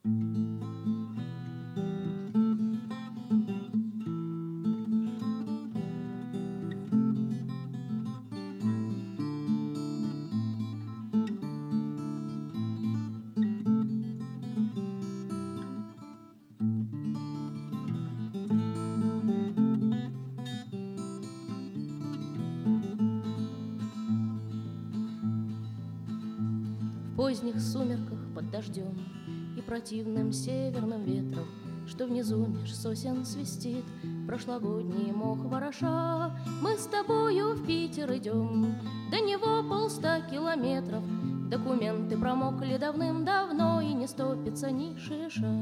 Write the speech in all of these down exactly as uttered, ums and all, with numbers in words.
В поздних сумерках под дождем и противным северным ветром, что внизу меж сосен свистит прошлогодний мох вороша, мы с тобою в Питер идем, до него полста километров. Документы промокли давным-давно, и не стопится ни шиша.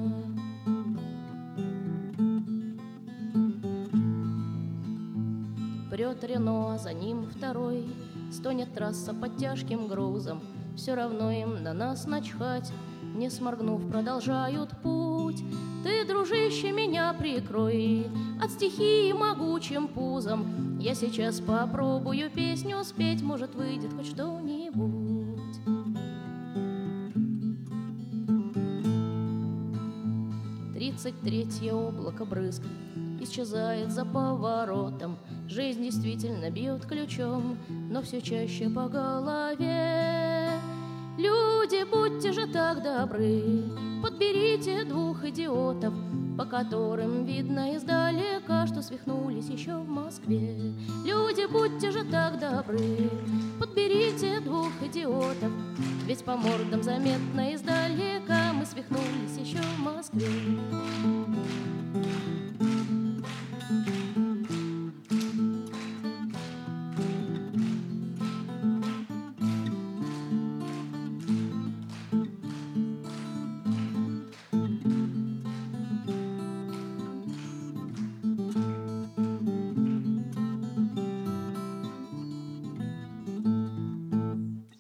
Прет Рено, а за ним второй, стонет трасса под тяжким грузом. Все равно им на нас начхать, не сморгнув, продолжают путь. Ты, дружище, меня прикрой от стихии могучим пузом. Я сейчас попробую песню спеть, может, выйдет хоть что-нибудь. Тридцать третье облако брызг исчезает за поворотом. Жизнь действительно бьет ключом, но все чаще по голове. Люди, будьте же так добры, подберите двух идиотов, по которым видно издалека, что свихнулись еще в Москве. Люди, будьте же так добры, подберите двух идиотов, ведь по мордам заметно издалека мы свихнулись еще в Москве.